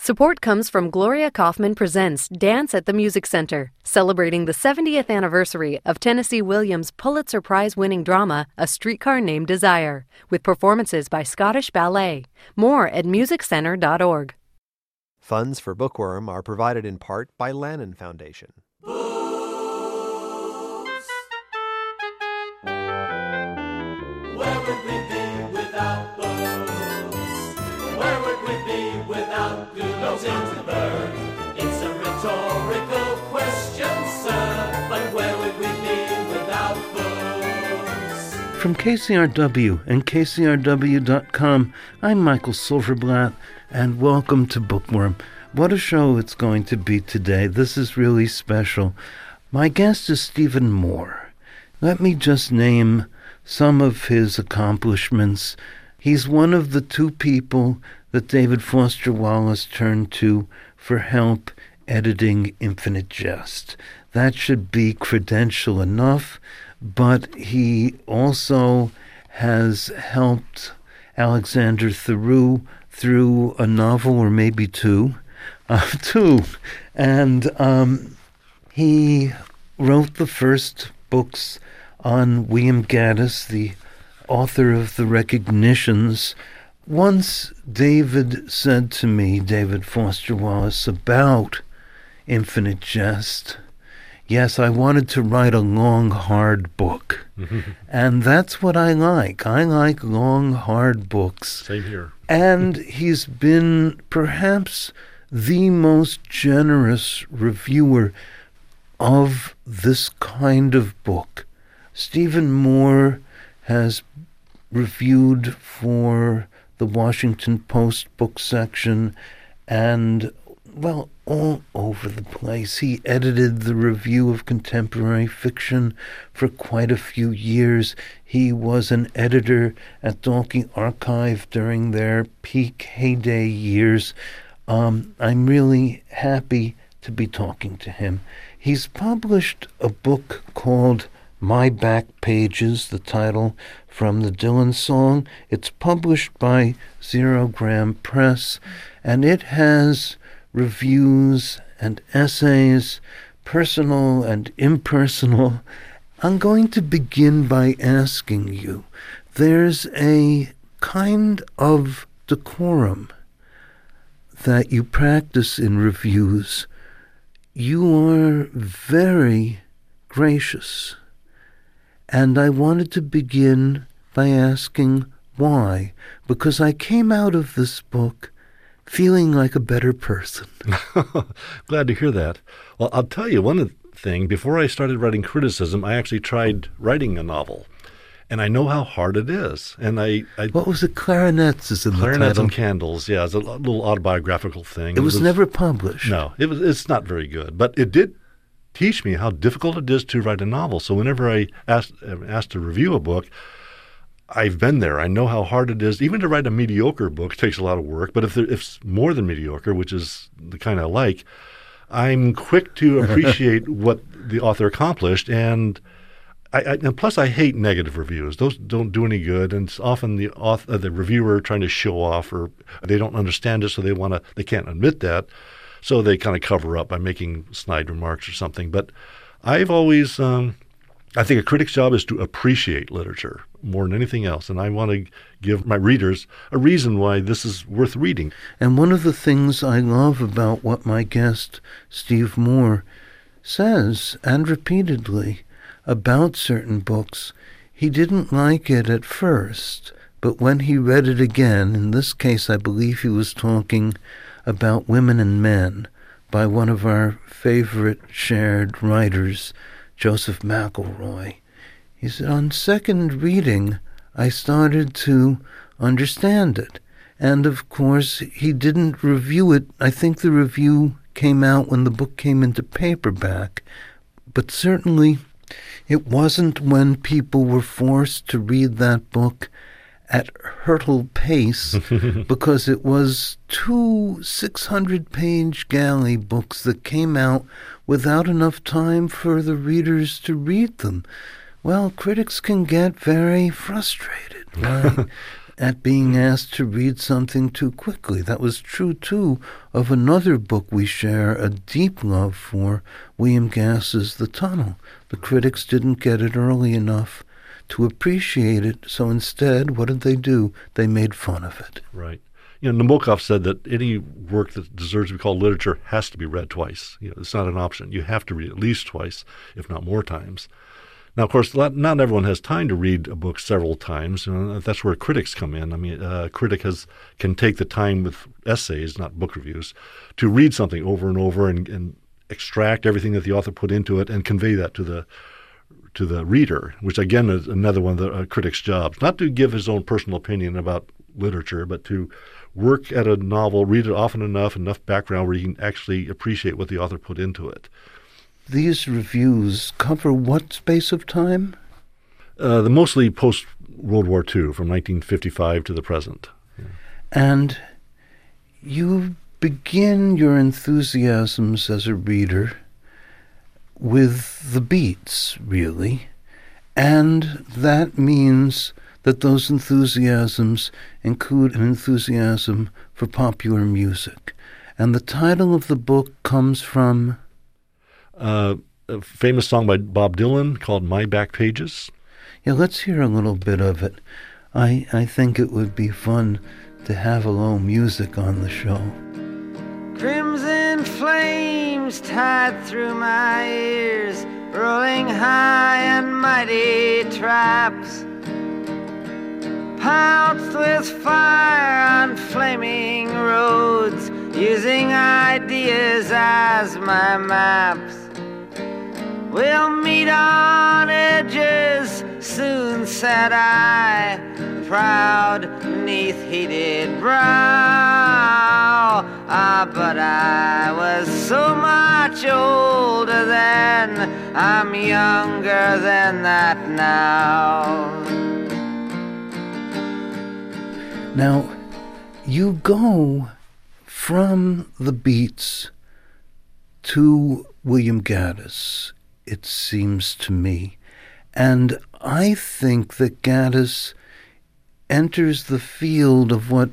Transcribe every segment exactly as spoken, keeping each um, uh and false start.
Support comes from Gloria Kaufman Presents Dance at the Music Center, celebrating the seventieth anniversary of Tennessee Williams' Pulitzer Prize-winning drama, A Streetcar Named Desire, with performances by Scottish Ballet. More at music center dot org. Funds for Bookworm are provided in part by Lannan Foundation. Where would we be without books? Where would we be without Goodell's Gutenberg? It's a rhetorical question, sir, but where would we be without books? From K C R W and K C R W dot com, I'm Michael Silverblatt, and welcome to Bookworm. What a show it's going to be today. This is really special. My guest is Stephen Moore. Let me just name some of his accomplishments. He's one of the two people that David Foster Wallace turned to for help editing Infinite Jest. That should be credential enough, but he also has helped Alexander Theroux through a novel, or maybe two, uh, two, and um, he wrote the first books on William Gaddis, the author of The Recognitions. Once David said to me, David Foster Wallace, about Infinite Jest, yes, I wanted to write a long, hard book. And that's what I like. I like long, hard books. Same here. And he's been perhaps the most generous reviewer of this kind of book. Stephen Moore has reviewed for the Washington Post book section and, well, all over the place. He edited the Review of Contemporary Fiction for quite a few years. He was an editor at Dalkey Archive during their peak heyday years. Um, I'm really happy to be talking to him. He's published a book called My Back Pages, the title from the Dylan song. It's published by Zero Gram Press, and it has reviews and essays, personal and impersonal. I'm going to begin by asking you, there's a kind of decorum that you practice in reviews. You are very gracious. And I wanted to begin by asking why, because I came out of this book feeling like a better person. Glad to hear that. Well, I'll tell you one thing. Before I started writing criticism, I actually tried writing a novel. And I know how hard it is. And I, I What was it? Clarinets is in the title. Clarinets and Candles, yeah. It's a little autobiographical thing. It was, it was never published. No, it was. It's not very good. But it did teach me how difficult it is to write a novel. So whenever I asked, asked to review a book, I've been there. I know how hard it is. Even to write a mediocre book takes a lot of work. But if, there, if it's more than mediocre, which is the kind I like, I'm quick to appreciate what the author accomplished. And I, I, and plus, I hate negative reviews. Those don't do any good. And it's often the author, the reviewer trying to show off, or they don't understand it, so they want to. They can't admit that. So they kind of cover up by making snide remarks or something. But I've always, um, I think a critic's job is to appreciate literature more than anything else. And I want to give my readers a reason why this is worth reading. And one of the things I love about what my guest, Steve Moore, says, and repeatedly, about certain books, he didn't like it at first. But when he read it again, in this case I believe he was talking about Women and Men by one of our favorite shared writers, Joseph McElroy. He said, on second reading, I started to understand it. And of course, he didn't review it. I think the review came out when the book came into paperback. But certainly, it wasn't when people were forced to read that book at hurtle pace, because it was two six hundred page galley books that came out without enough time for the readers to read them. Well, critics can get very frustrated, right? at being asked to read something too quickly. That was true, too, of another book we share a deep love for, William Gass's The Tunnel. The critics didn't get it early enough to appreciate it, so instead, what did they do? They made fun of it. Right. You know, Nabokov said that any work that deserves to be called literature has to be read twice. You know, it's not an option. You have to read it at least twice, if not more times. Now, of course, not everyone has time to read a book several times. You know, that's where critics come in. I mean, a critic has can take the time with essays, not book reviews, to read something over and over and, and extract everything that the author put into it and convey that to the to the reader, which again is another one of the uh, critic's jobs. Not to give his own personal opinion about literature, but to work at a novel, read it often enough, enough background where you can actually appreciate what the author put into it. These reviews cover what space of time? Uh, the mostly post-World War Two, from nineteen fifty-five to the present. Yeah. And you begin your enthusiasms as a reader with the Beats, really, and that means that those enthusiasms include an enthusiasm for popular music. And the title of the book comes from Uh, a famous song by Bob Dylan called My Back Pages. Yeah, let's hear a little bit of it. I, I think it would be fun to have a little music on the show. Crimson flames tied through my ears, rolling high and mighty traps, pounced with fire on flaming roads, using ideas as my maps. We'll meet on edges, soon said I, proud neath heated brow. Ah, but I was so much older then, I'm younger than that now. Now, you go from the Beats to William Gaddis, it seems to me. And I think that Gaddis enters the field of what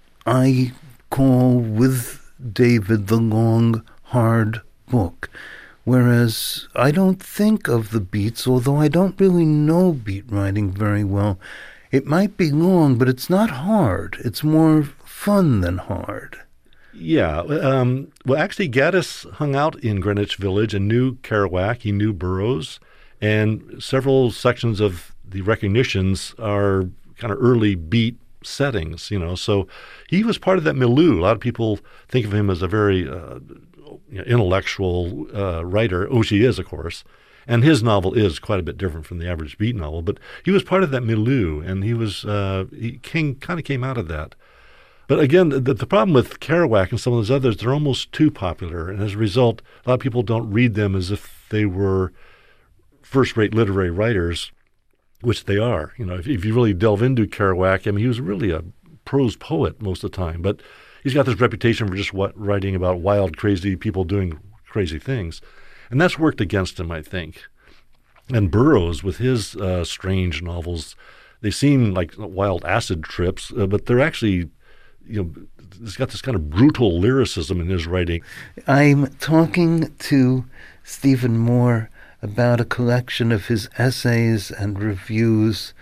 I call with David the long, hard book. Whereas I don't think of the Beats, although I don't really know beat writing very well. It might be long, but it's not hard. It's more fun than hard. Yeah. Um, well, actually, Gaddis hung out in Greenwich Village and knew Kerouac. He knew Burroughs. And several sections of the recognitions are kind of early beat settings, you know. So he was part of that milieu. A lot of people think of him as a very uh, you know, intellectual uh, writer, which he is, of course. And his novel is quite a bit different from the average beat novel. But he was part of that milieu, and he was uh, he came, kind of came out of that. But again, the, the problem with Kerouac and some of those others, they're almost too popular. And as a result, a lot of people don't read them as if they were first-rate literary writers, which they are. You know, if, if you really delve into Kerouac, I mean, he was really a prose poet most of the time. But he's got this reputation for just what, writing about wild, crazy people doing crazy things. And that's worked against him, I think. And Burroughs, with his uh, strange novels, they seem like wild acid trips, uh, but they're actually, you know, he's got this kind of brutal lyricism in his writing. I'm talking to Stephen Moore about a collection of his essays and reviews,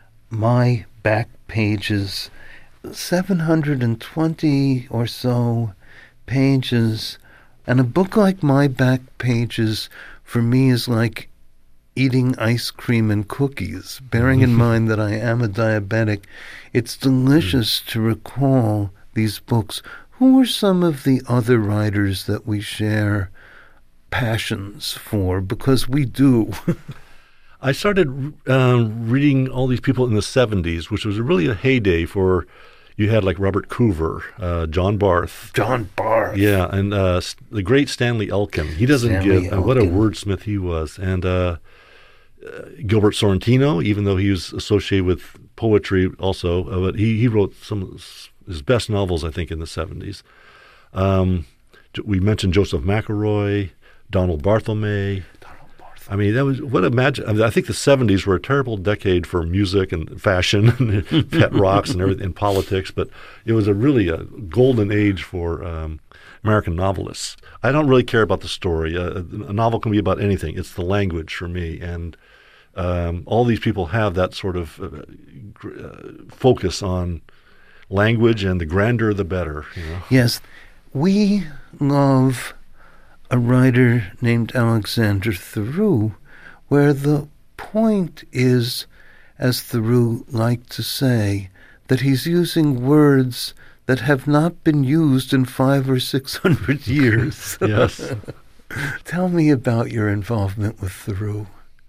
My Back Pages, seven hundred twenty or so pages. And a book like My Back Pages, for me, is like eating ice cream and cookies. Bearing in mind that I am a diabetic, it's delicious mm. to recall these books. Who are some of the other writers that we share passions for? Because we do. I started uh, reading all these people in the seventies, which was really a heyday for, you had like Robert Coover, uh, John Barth. John Barth. Yeah, and uh, the great Stanley Elkin. He doesn't Stanley give, uh, what a Elkin. wordsmith he was. And uh, uh, Gilbert Sorrentino, even though he was associated with poetry also, uh, but he, he wrote some of his best novels, I think, in the seventies. Um, we mentioned Joseph McElroy, Donald Barthelme. Donald Barthelme. I mean, that was what imagine. I, mean, I think the seventies were a terrible decade for music and fashion and pet rocks and everything, and politics. But it was a really a golden age for um, American novelists. I don't really care about the story. Uh, a novel can be about anything. It's the language for me, and um, all these people have that sort of uh, gr- uh, focus on language, and the grander the better. You know? Yes, we love a writer named Alexander Theroux, where the point is, as Theroux liked to say, that he's using words that have not been used in five or six hundred years. Yes. Tell me about your involvement with Theroux.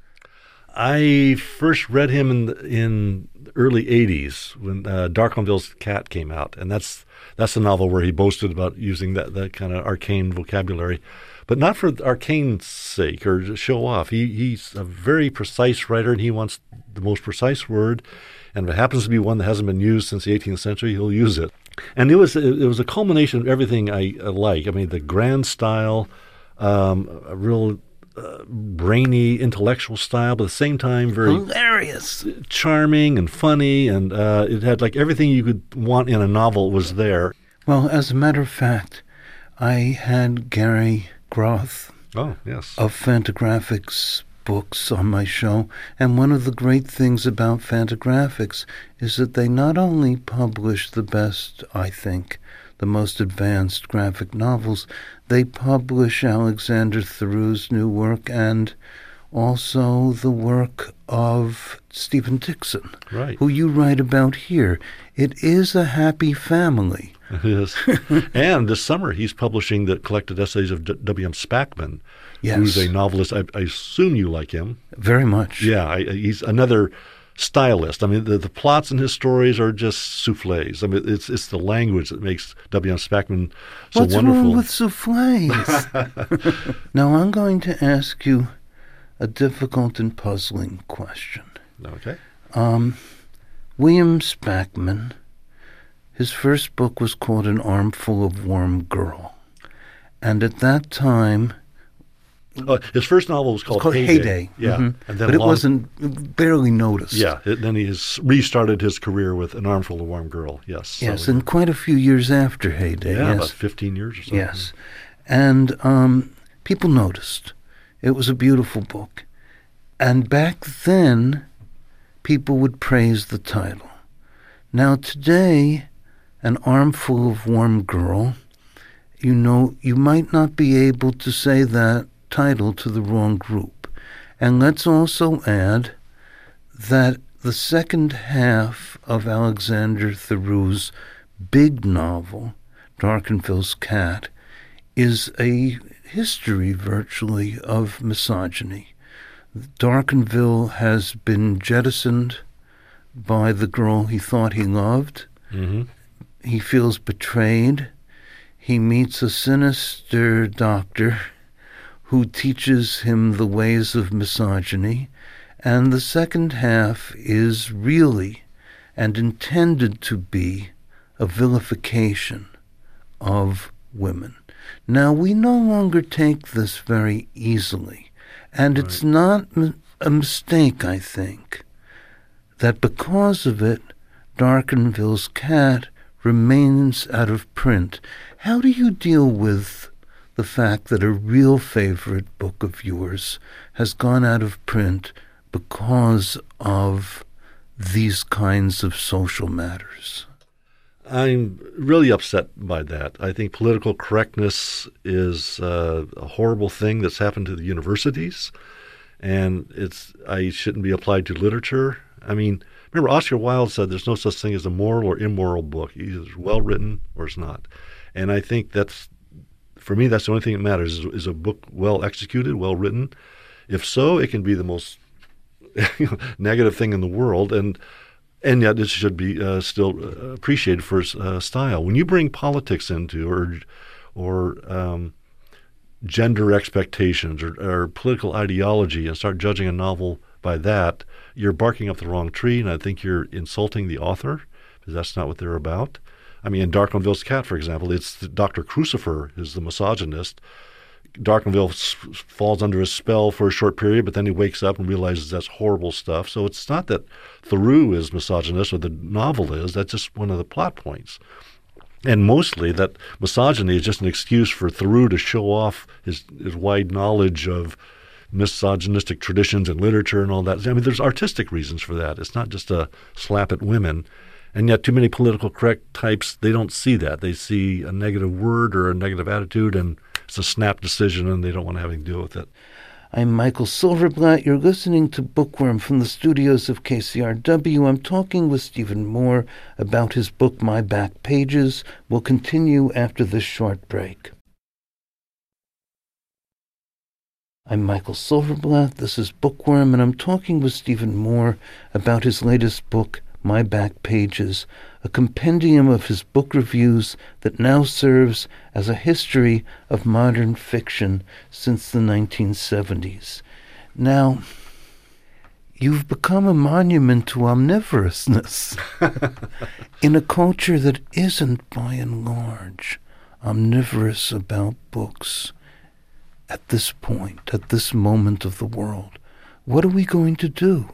I first read him in the, in the early eighties when uh, Darconville's Cat came out, and that's that's the novel where he boasted about using that, that kind of arcane vocabulary. But not for arcane's sake or to show off. He he's a very precise writer, and he wants the most precise word. And if it happens to be one that hasn't been used since the eighteenth century, he'll use it. And it was it was a culmination of everything I, I like. I mean, the grand style, um, a real uh, brainy, intellectual style, but at the same time very hilarious, charming and funny, and uh, it had like everything you could want in a novel was there. Well, as a matter of fact, I had Gary Groth Oh, yes. of Fantagraphics books on my show, and one of the great things about Fantagraphics is that they not only publish the best, I think, the most advanced graphic novels, they publish Alexander Theroux's new work and also the work of Stephen Dixon, Right. who you write about here. It is a happy family. It is. And this summer he's publishing the collected essays of W M Spackman, Yes. who's a novelist. I, I assume you like him. Very much. Yeah, I, he's another stylist. I mean, the, the plots in his stories are just souffles. I mean, it's it's the language that makes W M Spackman so What's wonderful. wrong with souffles? Now I'm going to ask you a difficult and puzzling question. Okay. Um, William Spackman, his first book was called An Armful of Warm Girl. And at that time, Uh, his first novel was called, called Heyday. Heyday. Yeah, Mhm. and then but it long- wasn't barely noticed. Yeah, it, then he has restarted his career with An Armful of Warm Girl. Yes. Yes, So- and quite a few years after Heyday. yeah, yes. about fifteen years or something. Yes. And um, people noticed. It was a beautiful book. And back then, people would praise the title. Now today, An Armful of Warm Girl, you know, you might not be able to say that title to the wrong group. And let's also add that the second half of Alexander Theroux's big novel, Darconville's Cat, is a history virtually of misogyny. Darconville has been jettisoned by the girl he thought he loved. Mm-hmm. He feels betrayed. He meets a sinister doctor who teaches him the ways of misogyny, and the second half is really and intended to be a vilification of women. Now, we no longer take this very easily, and right. It's not a mistake, I think, that because of it, Darconville's Cat remains out of print. How do you deal with the fact that a real favorite book of yours has gone out of print because of these kinds of social matters? I'm really upset by that. I think political correctness is uh, a horrible thing that's happened to the universities, and it's I shouldn't be applied to literature. I mean, remember Oscar Wilde said there's no such thing as a moral or immoral book. Either it's well written or it's not. And I think that's, for me, that's the only thing that matters, is, is a book well executed, well written. If so, it can be the most negative thing in the world, and and yet it should be uh, still uh, appreciated for its uh, style. When you bring politics into, or or um, gender expectations, or, or political ideology, and start judging a novel by that, you're barking up the wrong tree, and I think you're insulting the author, because that's not what they're about. I mean, in Darconville's Cat, for example, it's the Doctor Crucifer is the misogynist, Darkonville s- falls under a spell for a short period, but then he wakes up and realizes that's horrible stuff. So it's not that Thoreau is misogynist or the novel is. That's just one of the plot points. And mostly that misogyny is just an excuse for Thoreau to show off his, his wide knowledge of misogynistic traditions and literature and all that. I mean, there's artistic reasons for that. It's not just a slap at women. And yet too many political correct types, they don't see that. They see a negative word or a negative attitude, and it's a snap decision, and they don't want to have anything to do with it. I'm Michael Silverblatt. You're listening to Bookworm from the studios of K C R W. I'm talking with Stephen Moore about his book, My Back Pages. We'll continue after this short break. I'm Michael Silverblatt. This is Bookworm, and I'm talking with Stephen Moore about his latest book, My Back Pages, a compendium of his book reviews that now serves as a history of modern fiction since the nineteen seventies. Now, you've become a monument to omnivorousness in a culture that isn't, by and large, omnivorous about books. At this point, at this moment of the world, what are we going to do?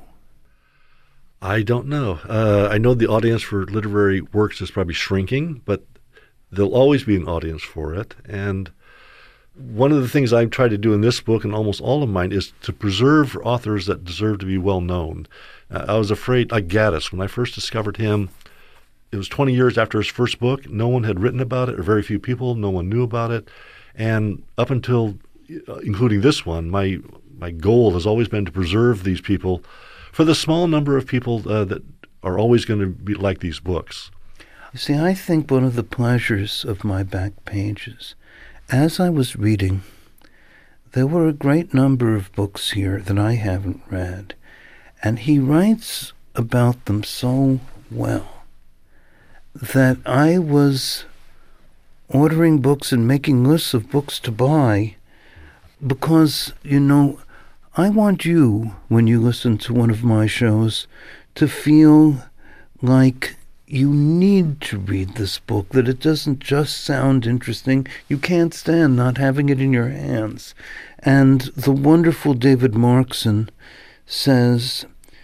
I don't know. Uh, I know the audience for literary works is probably shrinking, but there'll always be an audience for it. And one of the things I've tried to do in this book and almost all of mine is to preserve authors that deserve to be well known. Uh, I was afraid, like Gaddis, when I first discovered him, it was twenty years after his first book. No one had written about it, or very few people. No one knew about it. And up until, uh, including this one, my my goal has always been to preserve these people for the small number of people uh, that are always going to be like these books. You see, I think one of the pleasures of My Back Pages, as I was reading, there were a great number of books here that I haven't read, and he writes about them so well that I was ordering books and making lists of books to buy because, you know, I want you, when you listen to one of my shows, to feel like you need to read this book, that it doesn't just sound interesting. You can't stand not having it in your hands. And the wonderful David Markson says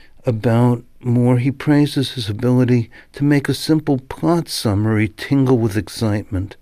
about Moore, he praises his ability to make a simple plot summary tingle with excitement.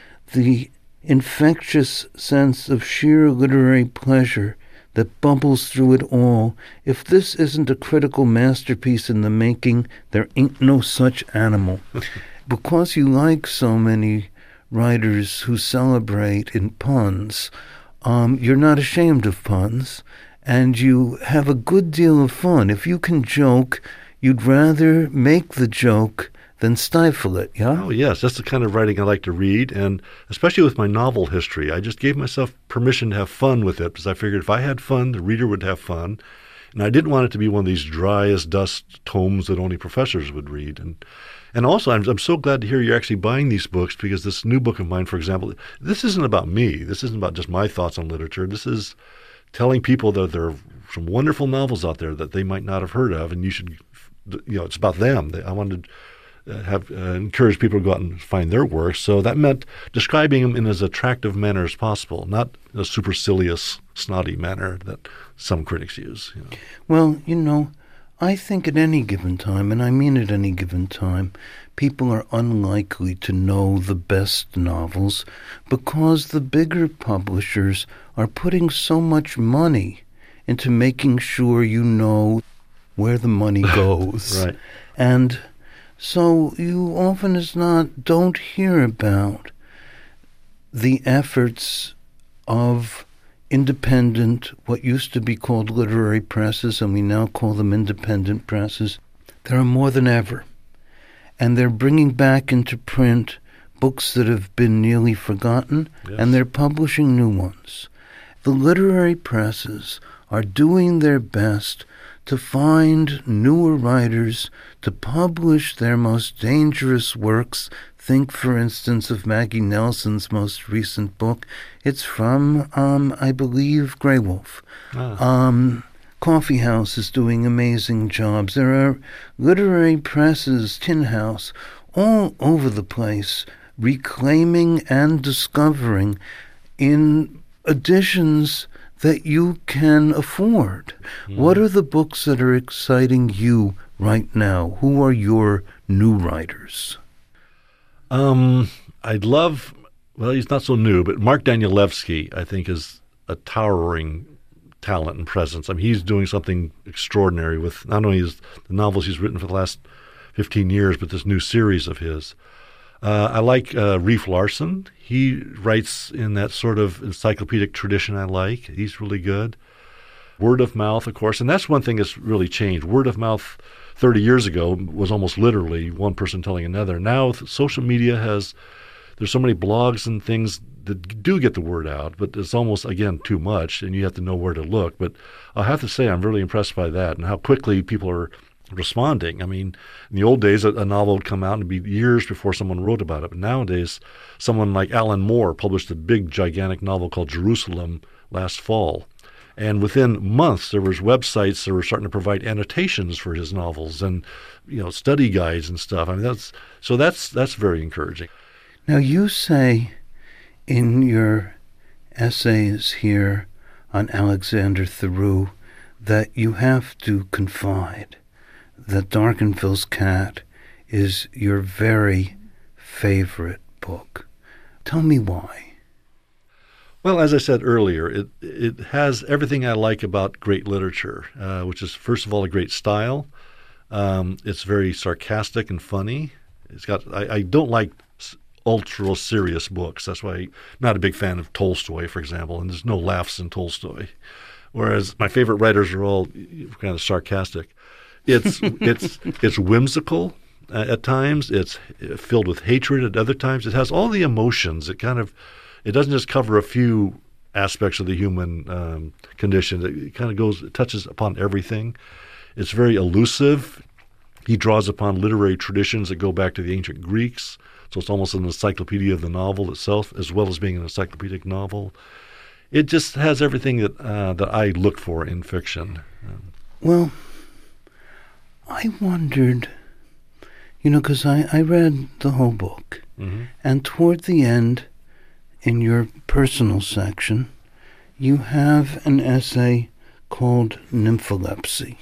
The infectious sense of sheer literary pleasure that bubbles through it all. If this isn't a critical masterpiece in the making, there ain't no such animal. Because you like so many writers who celebrate in puns, um, you're not ashamed of puns, and you have a good deal of fun. If you can joke, you'd rather make the joke than stifle it, yeah? Oh, yes. That's the kind of writing I like to read, and especially with my novel history. I just gave myself permission to have fun with it because I figured if I had fun, the reader would have fun. And I didn't want it to be one of these dry as dust tomes that only professors would read. And and also, I'm, I'm so glad to hear you're actually buying these books because this new book of mine, for example, this isn't about me. This isn't about just my thoughts on literature. This is telling people that there are some wonderful novels out there that they might not have heard of, and you should, you know, it's about them. I wanted to Uh, have uh, encouraged people to go out and find their work. So that meant describing them in as attractive manner as possible, not a supercilious, snotty manner that some critics use. You know. Well, you know, I think at any given time, and I mean at any given time, people are unlikely to know the best novels because the bigger publishers are putting so much money into making sure you know where the money goes. Right. And so you often as not don't hear about the efforts of independent, what used to be called literary presses, and we now call them independent presses. There are more than ever. And they're bringing back into print books that have been nearly forgotten, yes. And they're publishing new ones. The literary presses are doing their best to find newer writers to publish their most dangerous works. Think, for instance, of Maggie Nelson's most recent book. It's from, um, I believe, Grey Wolf. Ah. Um, Coffee House is doing amazing jobs. There are literary presses, Tin House, all over the place, reclaiming and discovering in editions that you can afford. Mm. What are the books that are exciting you right now? Who are your new writers? Um, I'd love, well, he's not so new, but Mark Danielewski, I think, is a towering talent and presence. I mean, he's doing something extraordinary with not only his, the novels he's written for the last fifteen years, but this new series of his. Uh, I like uh, Reef Larson. He writes in that sort of encyclopedic tradition I like. He's really good. Word of mouth, of course, and that's one thing that's really changed. Word of mouth thirty years ago was almost literally one person telling another. Now social media has, there's so many blogs and things that do get the word out, but it's almost, again, too much, and you have to know where to look. But I have to say I'm really impressed by that and how quickly people are responding. I mean, in the old days, a, a novel would come out and it'd be years before someone wrote about it. But nowadays, someone like Alan Moore published a big, gigantic novel called Jerusalem last fall. And within months, there was websites that were starting to provide annotations for his novels and, you know, study guides and stuff. I mean, that's so that's that's very encouraging. Now, you say in your essays here on Alexander Theroux that you have to confide that Darconville's Cat is your very favorite book. Tell me why. Well, as I said earlier, it it has everything I like about great literature, uh, which is, first of all, a great style. Um, it's very sarcastic and funny. It's got. I, I don't like ultra serious books. That's why I'm not a big fan of Tolstoy, for example, and there's no laughs in Tolstoy. Whereas my favorite writers are all kind of sarcastic. It's it's it's whimsical uh, at times. It's filled with hatred at other times. It has all the emotions. It kind of it doesn't just cover a few aspects of the human um, condition. It kind of goes it touches upon everything. It's very elusive. He draws upon literary traditions that go back to the ancient Greeks. So it's almost an encyclopedia of the novel itself, as well as being an encyclopedic novel. It just has everything that uh, that I look for in fiction. Um, well, I wondered, you know, because I, I read the whole book, mm-hmm. and toward the end, in your personal section, you have an essay called Nympholepsy,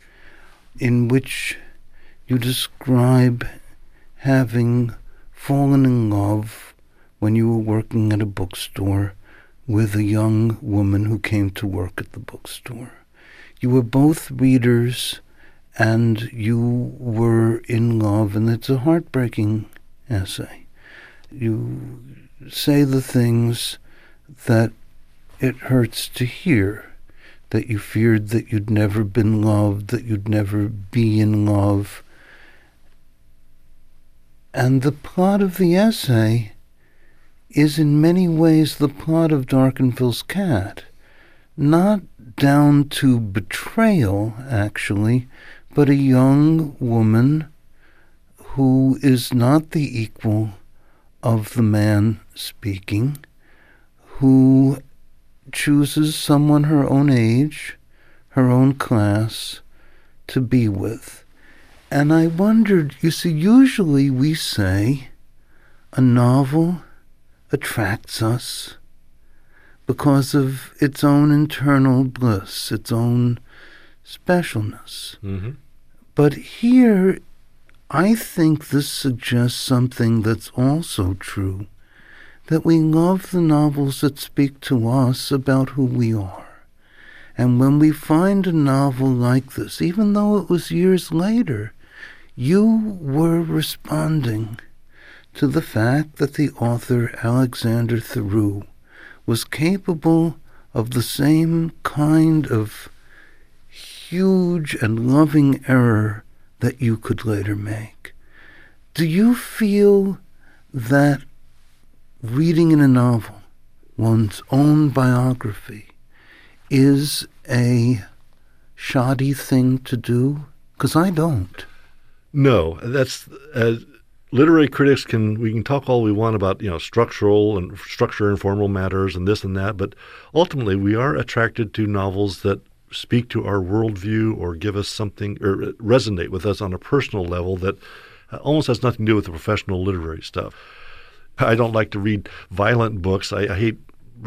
in which you describe having fallen in love when you were working at a bookstore with a young woman who came to work at the bookstore. You were both readers and you were in love, and it's a heartbreaking essay. You say the things that it hurts to hear, that you feared that you'd never been loved, that you'd never be in love. And the plot of the essay is in many ways the plot of Darconville's Cat. Not down to betrayal, actually, but a young woman who is not the equal of the man speaking, who chooses someone her own age, her own class, to be with. And I wondered, you see, usually we say a novel attracts us because of its own internal bliss, its own specialness. Mm-hmm. But here, I think this suggests something that's also true, that we love the novels that speak to us about who we are. And when we find a novel like this, even though it was years later, you were responding to the fact that the author Alexander Theroux was capable of the same kind of huge and loving error that you could later make. Do you feel that reading in a novel one's own biography is a shoddy thing to do? Because I don't. No, that's uh, literary critics can we can talk all we want about, you know, structural and structure and formal matters and this and that, but ultimately we are attracted to novels that speak to our worldview or give us something or resonate with us on a personal level that almost has nothing to do with the professional literary stuff. I don't like to read violent books. I, I hate really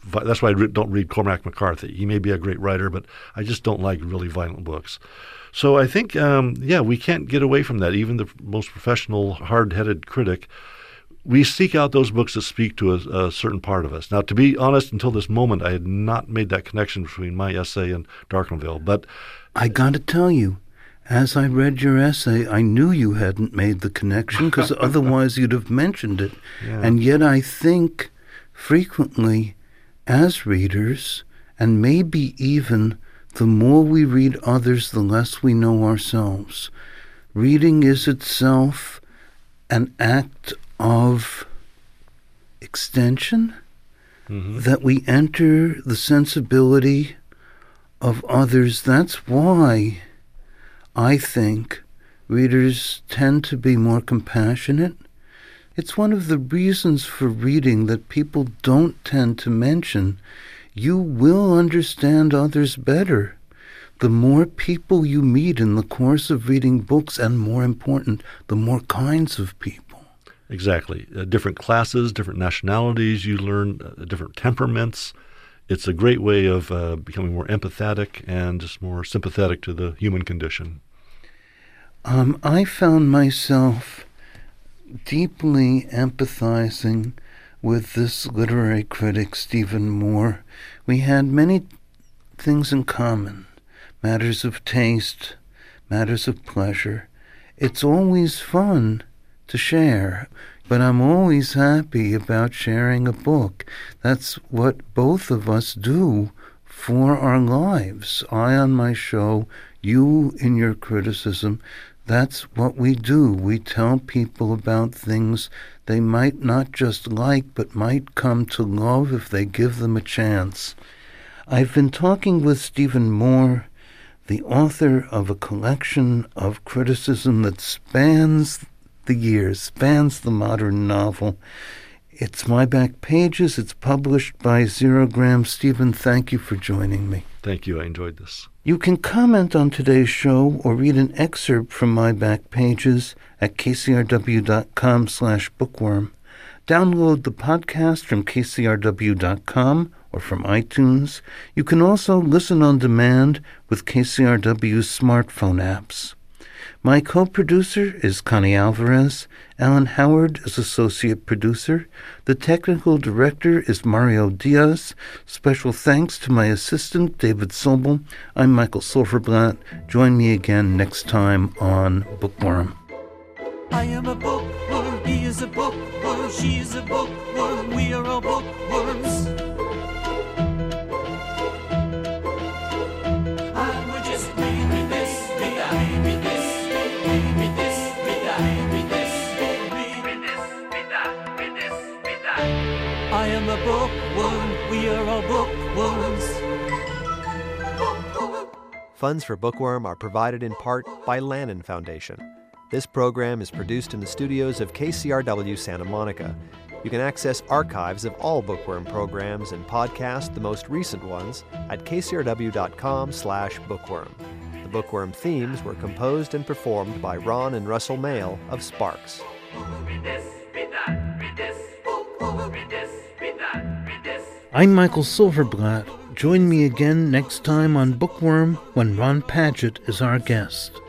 vi- that's why I re- don't read Cormac McCarthy. He may be a great writer, but I just don't like really violent books. So I think, um, yeah, we can't get away from that. Even the most professional, hard-headed critic, we seek out those books that speak to a, a certain part of us. Now, to be honest, until this moment, I had not made that connection between my essay and Darknville. But I got to tell you, as I read your essay, I knew you hadn't made the connection because otherwise you'd have mentioned it. Yeah. And yet I think frequently as readers, and maybe even the more we read others, the less we know ourselves. Reading is itself an act of extension, mm-hmm. that we enter the sensibility of others. That's why I think readers tend to be more compassionate. It's one of the reasons for reading that people don't tend to mention. You will understand others better the more people you meet in the course of reading books, and more important, the more kinds of people. Exactly. Uh, different classes, different nationalities, you learn uh, different temperaments. It's a great way of uh, becoming more empathetic and just more sympathetic to the human condition. Um, I found myself deeply empathizing with this literary critic, Stephen Moore. We had many things in common, matters of taste, matters of pleasure. It's always fun to share, but I'm always happy about sharing a book. That's what both of us do for our lives. I on my show, you in your criticism. That's what we do. We tell people about things they might not just like, but might come to love if they give them a chance. I've been talking with Stephen Moore, the author of a collection of criticism that spans the years, spans the modern novel. It's My Back Pages. It's published by Zerogram. Stephen, thank you for joining me. Thank you. I enjoyed this. You can comment on today's show or read an excerpt from My Back Pages at kcrw.com slash bookworm. Download the podcast from k c r w dot com or from iTunes. You can also listen on demand with K C R W's smartphone apps. My co-producer is Connie Alvarez. Alan Howard is associate producer. The technical director is Mario Diaz. Special thanks to my assistant, David Sobel. I'm Michael Silverblatt. Join me again next time on Bookworm. I am a bookworm, he is a bookworm, she is a bookworm, we are all bookworms. And we're just reading this, read that, read this, read this, read that, read this, read this, read that, read this, read that. I am a bookworm, we are all bookworms. Funds for Bookworm are provided in part by Lannan Foundation. This program is produced in the studios of K C R W Santa Monica. You can access archives of all Bookworm programs and podcast the most recent ones at k c r w dot com slash bookworm. The Bookworm themes were composed and performed by Ron and Russell Mail of Sparks. I'm Michael Silverblatt. Join me again next time on Bookworm when Ron Padgett is our guest.